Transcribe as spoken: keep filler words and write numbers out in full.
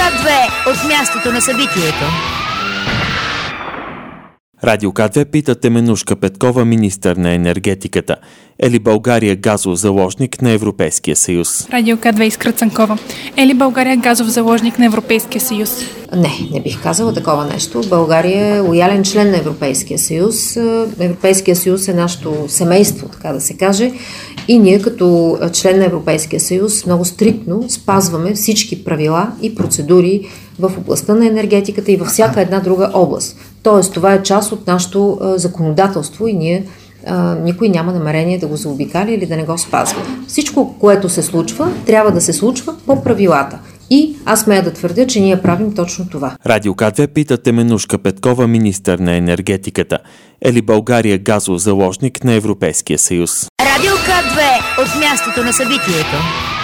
две от мястото на събитието. Радио К две пита Теменужка Петкова, министър на енергетиката. Е ли България газов заложник на Европейския съюз? Радио К две Искра Цанкова. Е ли България газов заложник на Европейския съюз? Не, не бих казала такова нещо. България е лоялен член на Европейския съюз. Европейския съюз е нашето семейство, така да се каже. И ние като член на Европейския съюз много стриктно спазваме всички правила и процедури в областта на енергетиката и във всяка една друга област. Тоест, това е част от нашето законодателство и ние Uh, никой няма намерение да го заобикали или да не го спазва. Всичко, което се случва, трябва да се случва по правилата. И аз смея да твърдя, че ние правим точно това. Радио К две пита Теменужка Петкова, министър на енергетиката. Е ли България газов заложник на Европейския съюз? Радио К две от мястото на събитието.